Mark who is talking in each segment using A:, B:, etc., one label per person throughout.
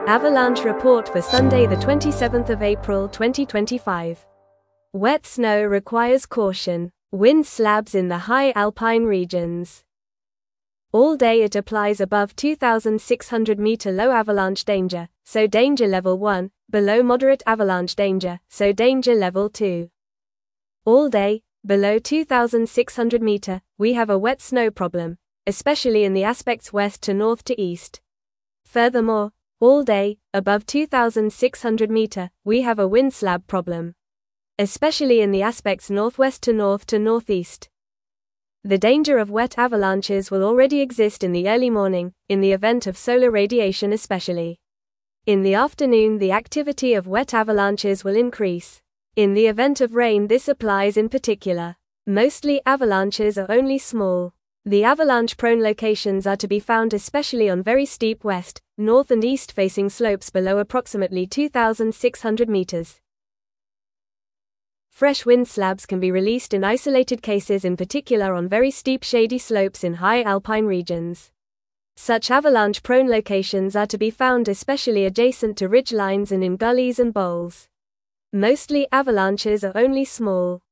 A: Avalanche report for Sunday the 27th of April 2025. Wet snow requires caution. Wind slabs in the high alpine regions. All day it applies above 2,600 meter low avalanche danger, so danger level 1, below moderate avalanche danger, so danger level 2. All day, below 2,600 meter, we have a wet snow problem, especially in the aspects west to north to east. Furthermore, all day, above 2,600 meter, we have a wind slab problem, especially in the aspects northwest to northeast. The danger of wet avalanches will already exist in the early morning, in the event of solar radiation especially. In the afternoon the activity of wet avalanches will increase. In the event of rain this applies in particular. Mostly avalanches are only small. The avalanche-prone locations are to be found especially on very steep west, north and east-facing slopes below approximately 2,600 meters. Fresh wind slabs can be released in isolated cases, in particular on very steep shady slopes in high alpine regions. Such avalanche-prone locations are to be found especially adjacent to ridge lines and in gullies and bowls. Mostly avalanches are only small.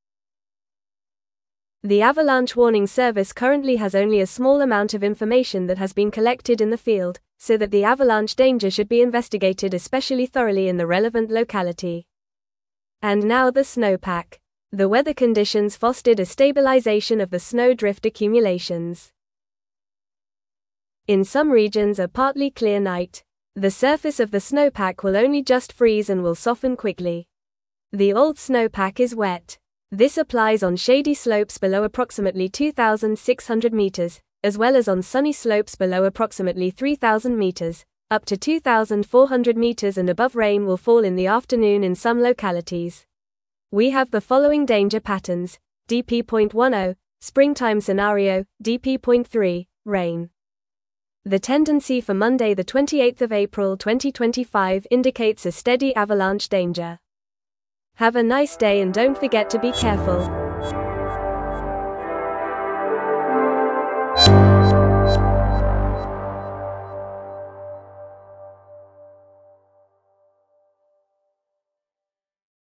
A: The Avalanche Warning Service currently has only a small amount of information that has been collected in the field, so that the avalanche danger should be investigated especially thoroughly in the relevant locality. And now the snowpack. The weather conditions fostered a stabilization of the snow drift accumulations. In some regions a partly clear night. The surface of the snowpack will only just freeze and will soften quickly. The old snowpack is wet. This applies on shady slopes below approximately 2,600 meters, as well as on sunny slopes below approximately 3,000 meters, up to 2,400 meters and above. Rain will fall in the afternoon in some localities. We have the following danger patterns: DP.10, springtime scenario, DP.3, rain. The tendency for Monday the 28th of April 2025 indicates a steady avalanche danger. Have a nice day and don't forget to be careful.